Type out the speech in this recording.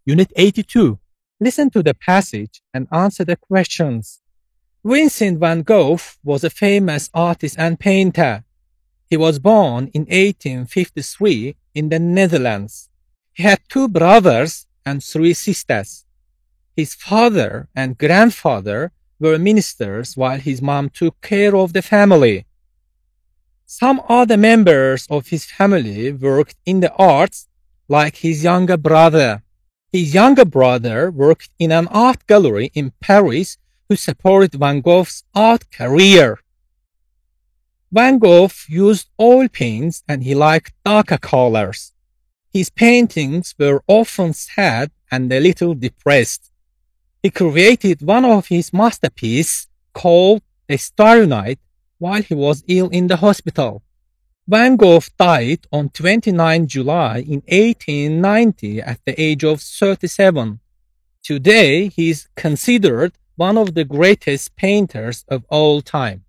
Unit 82. Listen to the passage and answer the questions. Vincent van Gogh was a famous artist and painter. He was born in 1853 in the Netherlands. He had 2 brothers and 3 sisters. His father and grandfather were ministers while his mom took care of the family. Some other members of his family worked in the arts, like his younger brother. His younger brother worked in an art gallery in Paris who supported Van Gogh's art career. Van Gogh used oil paints and he liked darker colors. His paintings were often sad and a little depressed. He created one of his masterpieces called The Starry Night while he was ill in the hospital. Van Gogh died on 29 July in 1890 at the age of 37. Today, he is considered one of the greatest painters of all time.